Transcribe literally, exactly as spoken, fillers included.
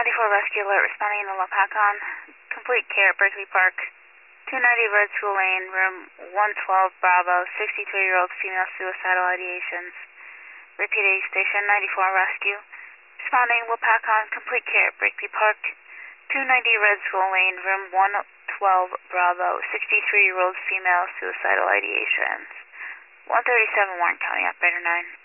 ninety-four Rescue Alert responding to Lopakon. Complete care at Berkeley Park. two ninety Red School Lane, room one twelve Bravo, sixty-three-year-old female suicidal ideations. Repeating station ninety-four Rescue. Responding Lopakon. Complete care at Berkeley Park. two ninety Red School Lane, room one twelve Bravo, sixty-three-year-old female suicidal ideations. one thirty-seven Warren County, Operator nine.